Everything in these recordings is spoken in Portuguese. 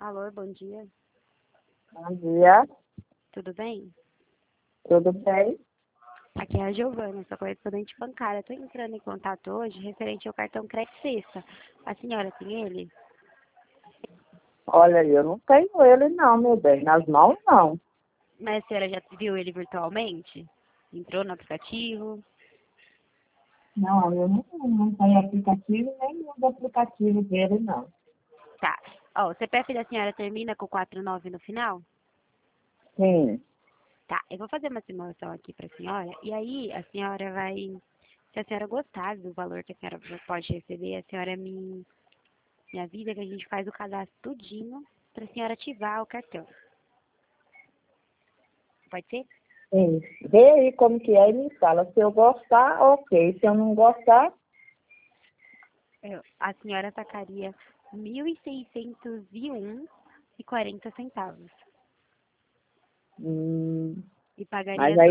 Alô, bom dia. Bom dia, Tudo bem? tudo bem? Aqui é a Giovana, sou correspondente bancária. Estou entrando em contato hoje referente ao cartão Crédito Sexta. A senhora tem ele? Olha, eu não tenho ele não, meu bem, nas mãos não. Mas a senhora já viu ele virtualmente? Entrou no aplicativo? Não, eu não tenho aplicativo, nem uso aplicativo dele não. Tá. Ó, o CPF da senhora termina com 49 no final? Sim, Tá, eu vou fazer uma simulação aqui para a senhora. E aí a senhora vai... Se a senhora gostar do valor que a senhora pode receber, a senhora me avisa que a gente faz o cadastro tudinho para a senhora ativar o cartão. Pode ser? sim. Vê aí como que é e me fala. Se eu gostar, ok. Se eu não gostar, A senhora sacaria 1.601,40 centavos hum, e mas pagaria aí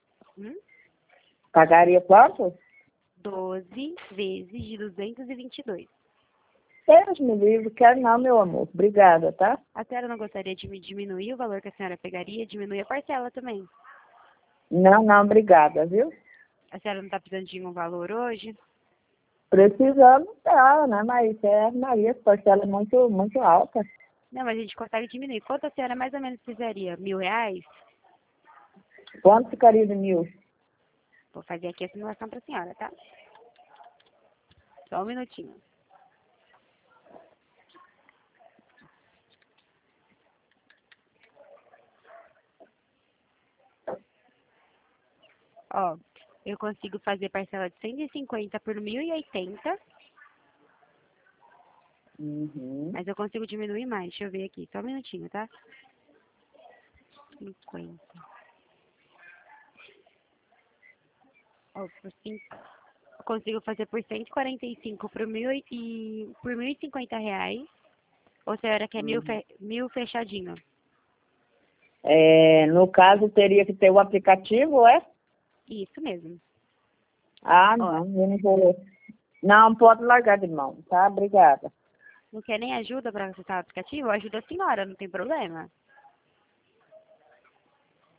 12 pagaria quanto? 12 vezes de 222. Deus me livre, quero não, meu amor. Obrigada, tá? A senhora não gostaria de me diminuir o valor que a senhora pegaria? Diminui a parcela também. Não, não, obrigada, viu? A senhora não está precisando de um valor hoje? Precisando, tá, né? Mas Maria, essa parcela é muito alta. Não, mas a gente consegue diminuir. Quanto a senhora mais ou menos precisaria? R$ 1.000? Quanto ficaria de 1.000? Vou fazer aqui a simulação para a senhora, tá? Só um minutinho. Ó, eu consigo fazer parcela de 150 por 1.080, Uhum. mas eu consigo diminuir mais. Deixa eu ver aqui, só um minutinho, tá? 50. Ó, por 5. Eu consigo fazer por 145 por por R$ 1.050. Ou a senhora quer mil fechadinho? No caso, teria que ter o aplicativo, é? Isso mesmo. Ah, Ó, não, eu não vou. Não, pode largar de mão, tá? Obrigada. não quer nem ajuda para acessar o aplicativo? Eu ajudo a senhora, não tem problema.